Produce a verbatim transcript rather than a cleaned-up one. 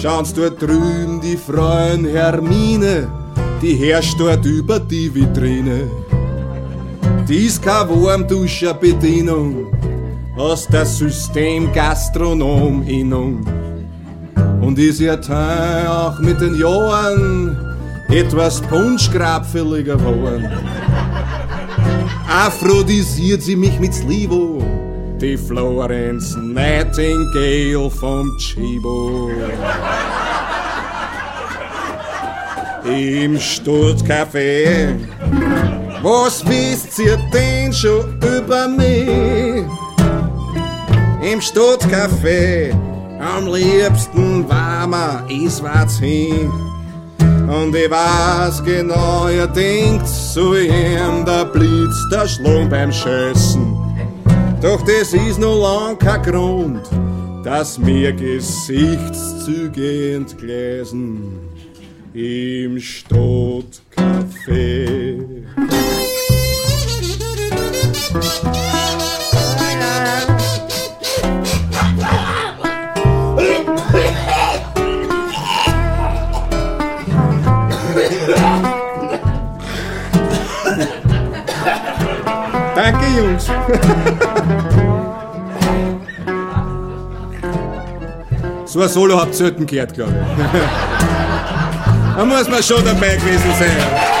Schauen's dort drüben die Freuen Hermine, die herrscht dort über die Vitrine. Die ist keine Warmduscher-Bedienung, aus der System-Gastronom-Innung. Und ist ihr Teil auch mit den Jahren etwas punschgrabfälliger geworden. Aphrodisiert sie mich mit Slivo, die Florence Nightingale vom Chibo. Im Sturzcafé, was wisst ihr denn schon über mich? Im Sturzcafé, am liebsten war mir iswärts hin. Und ich weiß genau, ihr denkt, so ihm der Blitz, der Schlang beim Schießen. Doch das ist noch lang kein Grund, dass mir Gesichtszüge entgleisen im Stadtcafé. Danke, Jungs. So ein Solo habt ihr selten gehört, glaube ich. Da muss man schon dabei gewesen sein.